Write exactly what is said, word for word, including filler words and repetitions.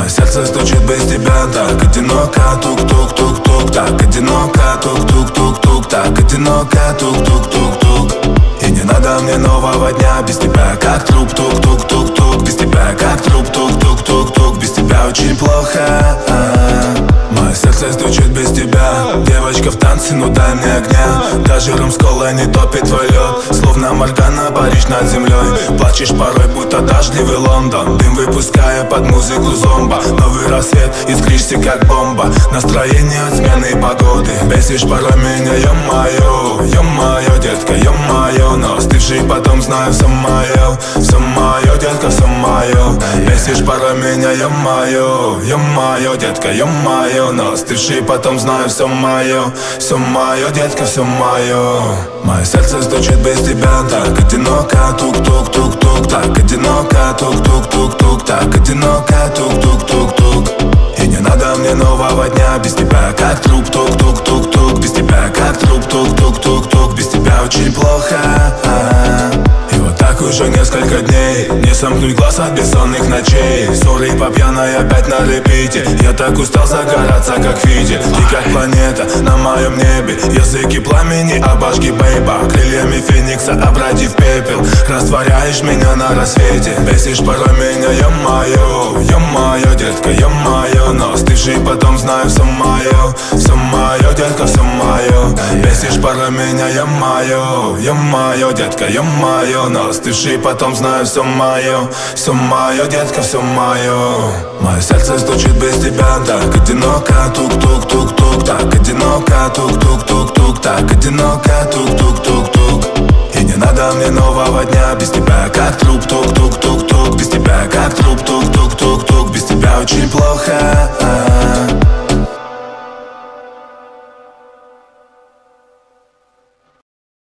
Мое сердце стучит без тебя, так одиноко, тук-тук-тук-тук. Так одиноко, тук-тук-тук-тук. Так одиноко, тук-тук-тук-тук. И не надо мне нового дня без тебя, как труп, тук-тук-тук-тук. Без тебя, как труп, тук-тук-тук-тук. Без тебя очень плохо. Мое сердце стучит без тебя. Девочка в танце, ну дай мне огня. Даже ром с колой не топит твой лед. Словно Моргана паришь над землей. Плачешь порой, будто дождливый Лондон. Дым выпуская под музыку зомба. Новый рассвет, искришься как бомба. Настроение от смены погоды. Бесишь порой меня, ё-моё. Ё-моё, детка, ё-моё. Но остывший потом знаю, все моё. Все моё, детка, все моё. Бесишь порой меня, ё-моё. Ё-моё, детка, ё-моё. Но остывший потом знаю, все моё. Все моё, детка, все моё. Мое сердце стучит без тебя, так одиноко, тук-тук-тук-тук. Так одиноко, тук-тук-тук-тук. Так одиноко, тук-тук-тук-тук. И не надо мне нового дня без тебя, как труп, тук-тук-тук-тук. Без тебя, как труп, тук-тук-тук-тук. Без тебя очень плохо. И вот так уже несколько дней. Не сомкнуть глаз от бессонных ночей. Ссоры по пьяной опять на репите. Я так устал загораться, как видит. Ты как планета на моем небе. Языки пламени, обожги, бейба. Крыльями феникса обратив пепел. Растворяешь меня на рассвете. Бесишь порой меня, ё-моё. Ё-моё, детка, ё-моё. Но остывший потом знаю, все моё. Все моё, детка, все моё. Бесишь порой меня, ё-моё. Ё-моё, детка, ё-моё. Но остывший потом знаю, все моё. Все моё, детка, все моё. Мое сердце стучит без тебя, так одиноко, тук-тук-тук-тук. Так одиноко, тук-тук-тук-тук. Так одиноко, тук-тук-тук-тук. И не надо мне нового дня без тебя, как труп, тук-тук-тук-тук. Без тебя, как труп, тук-тук-тук-тук. Без тебя очень плохо.